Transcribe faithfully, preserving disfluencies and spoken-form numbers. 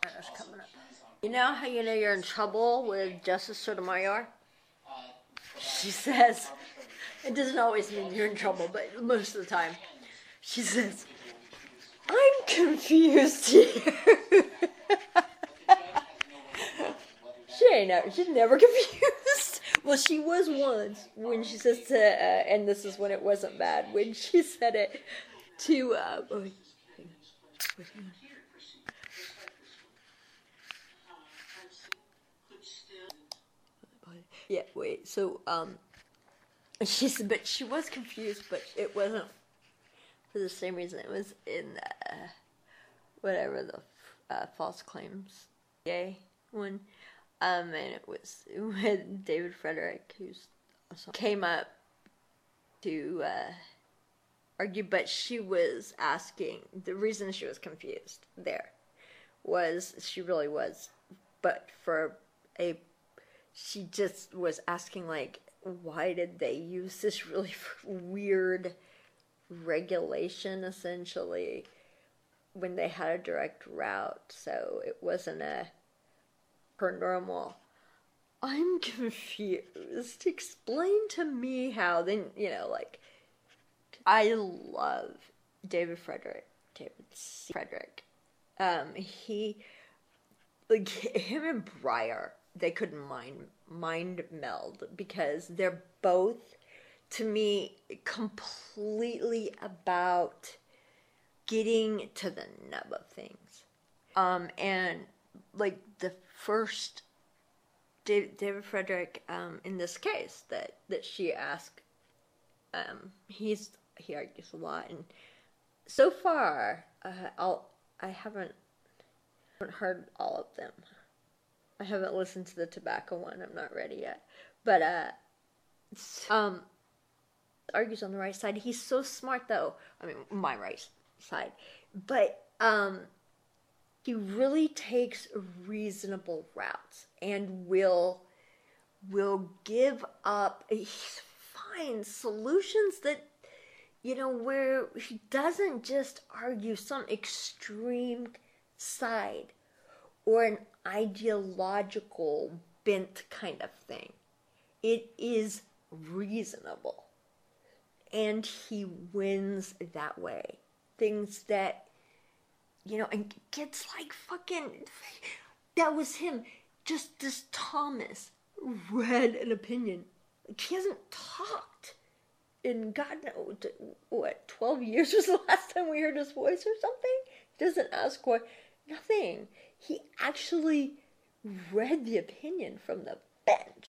That's coming up. You know how you know you're in trouble with Justice Sotomayor? She says, it doesn't always mean you're in trouble, but most of the time, she says, I'm confused here. She ain't never, she's never confused. Well, she was once when she says to, uh, and this is when it wasn't bad, when she said it to, uh, oh, hang on. Wait, hang on. Yeah, wait, so, um, she said, but she was confused, but it wasn't for the same reason. It was in, uh, whatever the, uh, false claims gay one. Um, and it was when David Frederick, who's awesome, came up to uh, argue, but she was asking, the reason she was confused there was, she really was, but for a, she just was asking, like, why did they use this really weird regulation, essentially, when they had a direct route, so it wasn't a her normal, I'm confused, explain to me how, then, you know, like, I love David Frederick, David C. Frederick, um, he, like, him and Breyer, they couldn't mind, mind meld, because they're both, to me, completely about getting to the nub of things, um, and, like, the first David, David Frederick, um, in this case that, that she asked, um, he's, he argues a lot, and so far, uh, I'll, I haven't, haven't heard all of them. I haven't listened to the tobacco one, I'm not ready yet, but, uh, um, argues on the right side. He's so smart, though, I mean, my right side, but, um, he really takes reasonable routes and will will give up, he finds solutions that, you know, where he doesn't just argue some extreme side or an ideological bent kind of thing. It is reasonable. And he wins that way. Things that, you know, and gets like fucking, that was him. Justice Thomas read an opinion. Like, he hasn't talked in God knows, what, twelve years was the last time we heard his voice or something? He doesn't ask what, nothing. He actually read the opinion from the bench.